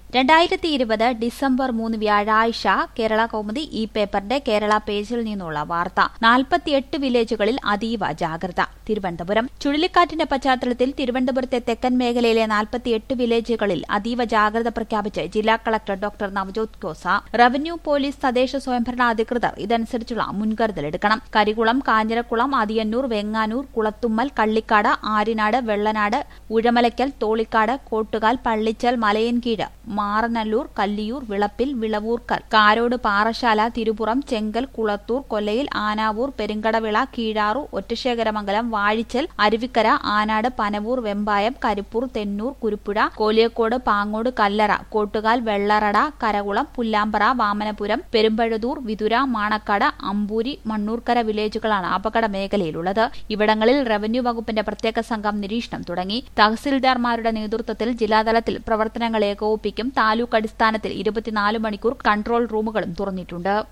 2020 December 3 വ്യാഴാഴ്ച കേരള കൗമുദി ഈ പേപ്പറിന്റെ കേരള പേജിൽ നിന്നുള്ള വാർത്ത. 48 വില്ലേജുകളിൽ അതീവ ജാഗ്രത. തിരുവനന്തപുരം. ചുഴലിക്കാറ്റിന്റെ പശ്ചാത്തലത്തിൽ തിരുവനന്തപുരത്തെ തെക്കൻ മേഖലയിലെ 48 വില്ലേജുകളിൽ അതീവ ജാഗ്രത പ്രഖ്യാപിച്ച് ജില്ലാ collector doctor Navjot Khosa. Revenue, police, തദ്ദേശ സ്വയംഭരണ അധികൃതർ ഇതനുസരിച്ചുള്ള മുൻകരുതലെടുക്കണം. കരികുളം, കാഞ്ഞിരക്കുളം, അതിയന്നൂർ, വെങ്ങാനൂർ, കുളത്തുമ്മൽ, കള്ളിക്കാട്, ആര്യനാട്, വെള്ളനാട്, ഉഴമലയ്ക്കൽ, തോളിക്കാട്, കോട്ടുകാൽ, പള്ളിച്ചൽ, മലയൻകീഴ്, മാറനല്ലൂർ, കല്ലിയൂർ, വിളപ്പിൽ, വിളവൂർക്കൽ, കാരോട്, പാറശാല, തിരുപുറം, ചെങ്കൽ, കുളത്തൂർ, കൊല്ലയിൽ, ആനാവൂർ, പെരുങ്കടവിള, കീഴാറു, ഒറ്റശേഖരമംഗലം, വാഴിച്ചൽ, അരുവിക്കര, ആനാട്, പനവൂർ, വെമ്പായം, കരിപ്പൂർ, തെന്നൂർ, കുരുപ്പുഴ, കോലിയക്കോട്, പാങ്ങോട്, കല്ലറ, കോട്ടുകാൽ, വെള്ളറട, കരകുളം, പുല്ലാമ്പറ, വാമനപുരം, പെരുമ്പഴുതൂർ, വിതുര, മാണക്കാട്, അമ്പൂരി, മണ്ണൂർക്കര വില്ലേജുകളാണ് അപകട മേഖലയിലുള്ളത്. ഇവിടങ്ങളിൽ റവന്യൂ വകുപ്പിന്റെ പ്രത്യേക സംഘം നിരീക്ഷണം തുടങ്ങി. തഹസിൽദാർമാരുടെ നേതൃത്വത്തിൽ ജില്ലാതലത്തിൽ പ്രവർത്തനങ്ങൾ ഏകോപിപ്പിക്കും. താലൂക്ക് അടിസ്ഥാനത്തിൽ 24 മണിക്കൂർ കൺട്രോൾ റൂമുകളും തുറന്നിട്ടുണ്ട്.